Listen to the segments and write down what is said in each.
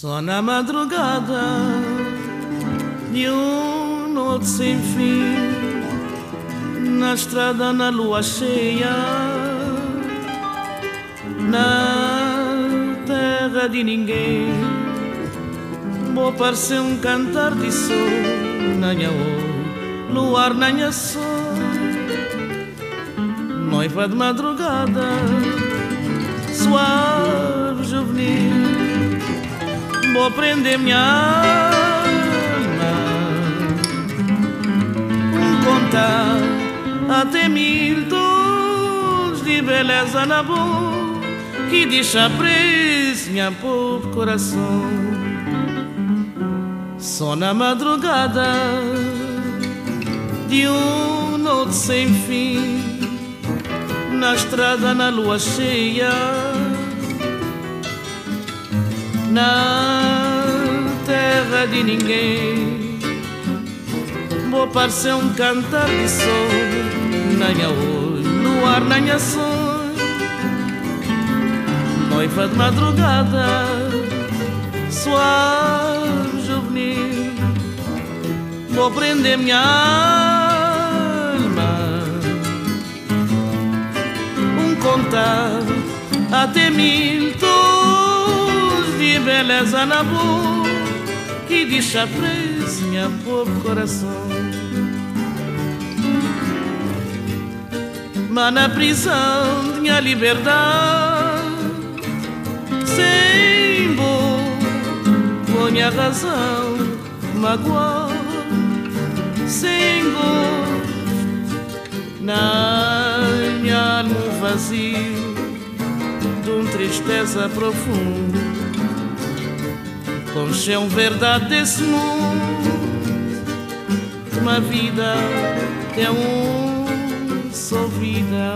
Só na madrugada de noite sem fim, na estrada na lua cheia, na terra de ninguém, vou parecer um cantar de sol, nanha oi, luar nanha sol, noiva de madrugada, suave juvenil, vou prender minha alma, contar até 1000 tons de beleza na boca, que deixa preso minha pobre coração. Só na madrugada de noite sem fim, na estrada na lua cheia, na terra de ninguém, vou parecer um cantar de sol, nanha oi, luar nanha sol, noiva de madrugada, suave juvenil, vou prender minha alma, contar até 1000 tons de beleza na boca, que deixa preso minha pobre coração. Mas na prisão de minha liberdade, sem minha razão magoar, sem gosto na minha alma vazio de uma tristeza profunda, com chão verdade desse mundo, uma vida é só vida.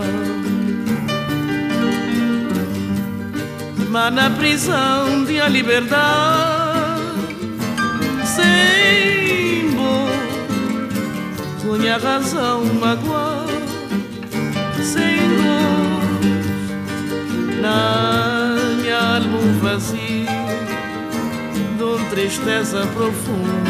Mas na prisão de a liberdade, sem minha razão magoar, sem gosto na minha alma vazio de uma tristeza profunda,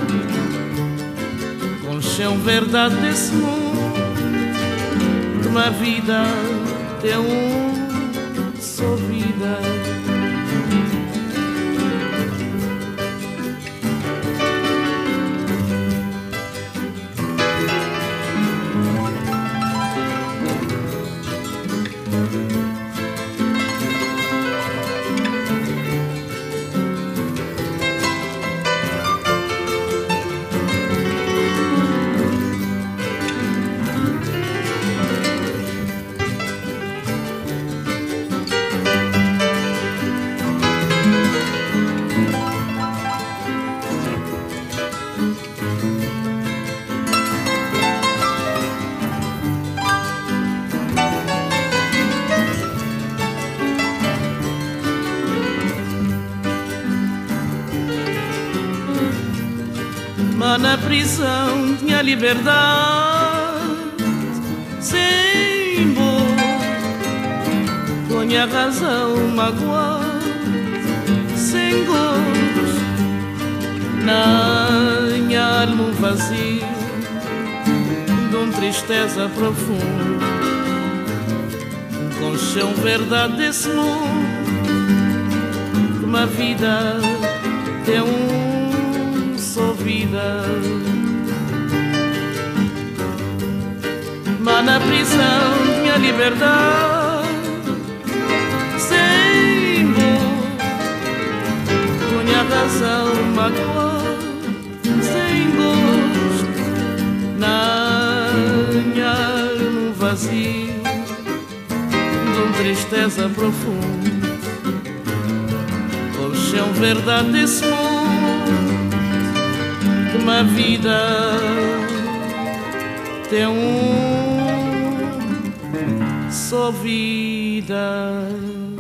com chão verdade desse mundo, uma vida tem só vida. Mas na prisão tinha liberdade, sem minha razão magoar, sem gosto na minha alma vazio de uma tristeza profunda, com chão verdade desse mundo, que uma vida tem só vida. Mas na prisão minha liberdade, sem minha razão magoar, sem gosto na minha alma vazio de uma tristeza profunda, com chão verdade desse mundo, uma vida tem só vida.